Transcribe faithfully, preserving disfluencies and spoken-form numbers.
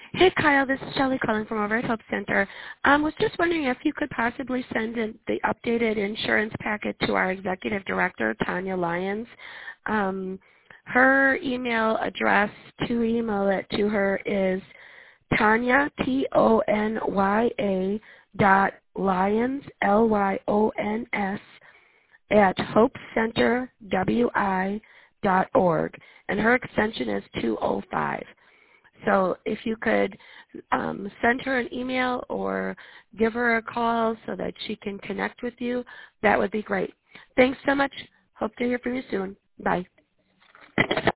Hey, Kyle, this is Shelley calling from over at Hope Center. I um, was just wondering if you could possibly send in the updated insurance packet to our executive director, Tanya Lyons. Um, her email address to email it to her is Tanya, T O N Y A dot Lyons, L Y O N S, at hope center w i dot org, and her extension is two oh five. So if you could um, send her an email or give her a call so that she can connect with you, that would be great. Thanks so much. Hope to hear from you soon. Bye.